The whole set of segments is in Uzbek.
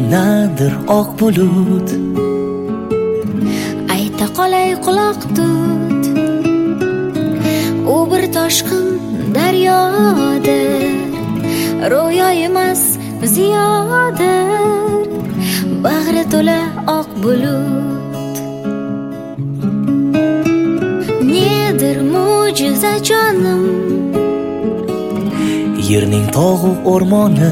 nadir oq bulut. Ayta qolay quloq tut, u bir toshqin daryodir, ro'yo emas ziyodir, bag'ri to'la oq bulut. Nedir mo'jiza jonim, Yerning tog'u o'rmoni,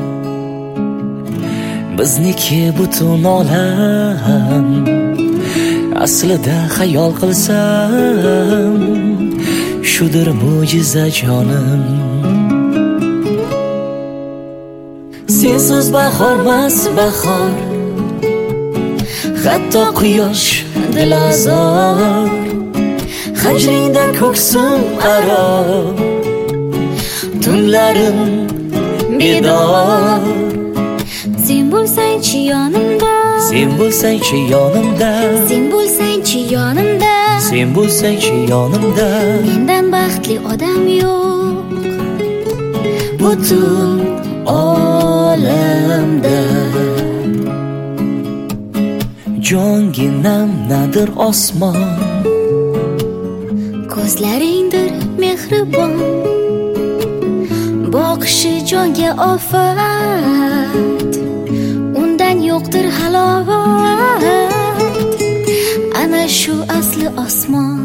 bizniki butun olam. Aslida xayol qilsam, shudir mo'jiza jonim. Sensiz bahormas bahor, hatto quyosh dilozor. Hajringda ko'ksim aro, tunlarim bedor. Sen bo'lsang-chi yonimda, Sen bo'lsang-chi yonimda, sen bo'lsang-chi yonimda, sen bo'lsang-chi yonimda. mendan baxtli odam yo'q Butun olamda. Jonginam nadir osmon, ko'zlaringdir mehribon, boqishi jonga ofat, undan yo'qdir halovat. Ana shu asli osmon.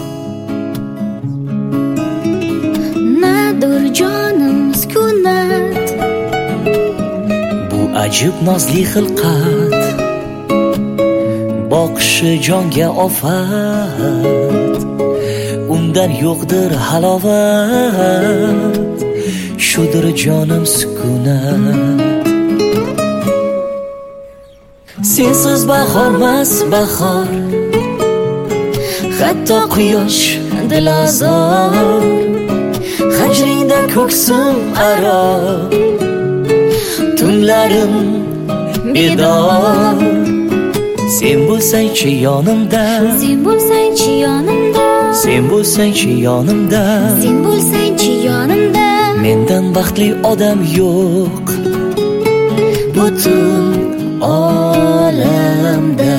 Nadir jonim sukunat, bu ajib nozli xilqat, boqishi jonga ofat, undan yo'qdir halovat. Shudir jonim sukunat. Sensiz bahormas bahor, hatto quyosh dilozor. Hajringda ko'ksim aro, tunlarim bedor. Sen bo'lsang-chi yonimda, sen bo'lsang-chi yonimda, sen bo'lsang-chi yonimda. sen bo'lsang-chi yonimda, Mendan baxtli odam yo'q butun olamda.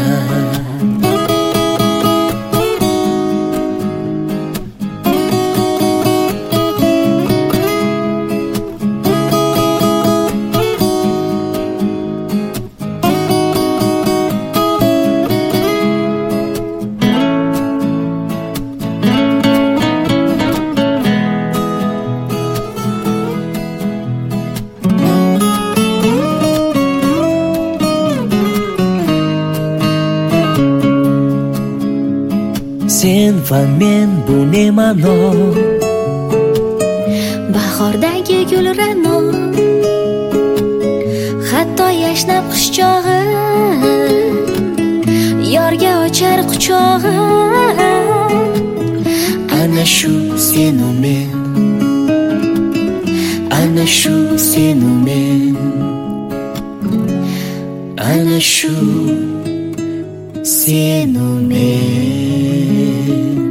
Sen va men bu ne ma'no, bahordagi gul ra'no, hatto yashnab qushchog'i, yorga ochar quchog'i. ana shu sen u men, ana shu sen u men, ana shu sen u men.